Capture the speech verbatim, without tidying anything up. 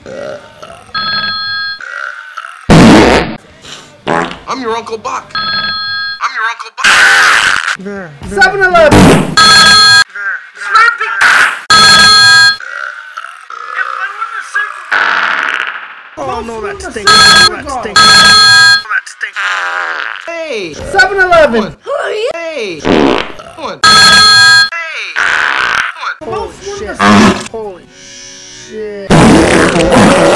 I'm your Uncle Buck. I'm your Uncle Buck. seven eleven. Oh no, that stinks. Oh, that stinks. Oh, that stinks. Hey. seven eleven. Hey. Come on. Hey. Come on. Holy shit. Holy shit.